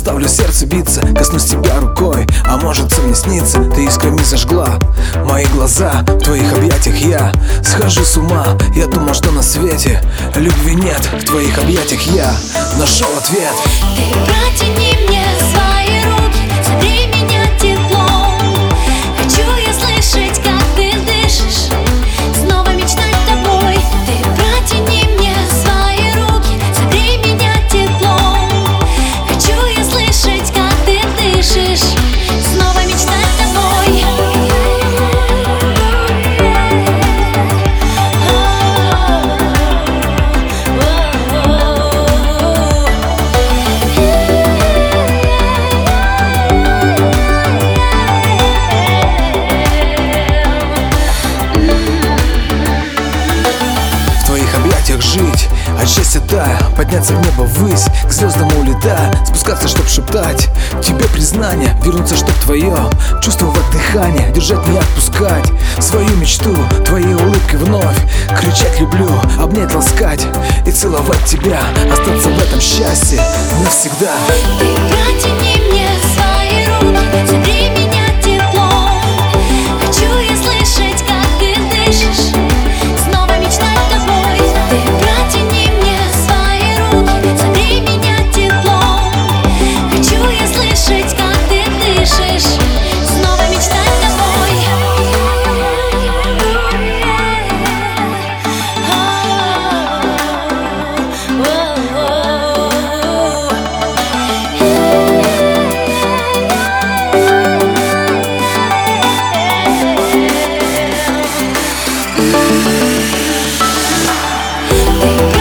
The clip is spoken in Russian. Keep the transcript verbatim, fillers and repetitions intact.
Заставлю сердце биться, коснусь тебя рукой. А может, сон мне снится, ты искрами зажгла мои глаза. В твоих объятиях я схожу с ума. Я думал, что на свете любви нет. В твоих объятиях я нашел ответ. Ты протяни мне свои руки, согрей меня теплом. Хочу я слышать, как ты дышишь, снова мечтать тобой. Ты протяни мне свои руки, согрей меня теплом. Хочу я слышать, как ты дышишь, снова мечтать тобой. Жить, от счастья тая, подняться в небо ввысь, к звездам улетая, спускаться, чтоб шептать тебе признание, вернуться, чтоб твое чувствовать дыхание, держать, не отпускать свою мечту, твоей улыбкой вновь кричать люблю, обнять, ласкать и целовать тебя, остаться в этом счастье навсегда. Ты протяни мне свои руки, согрей меня теплом. Хочу я слышать, как ты дышишь, снова мечтать тобой. Ты протяни мне свои руки, согрей меня теплом. Хочу я слышать, как ты дышишь, снова мечтать тобой. Ты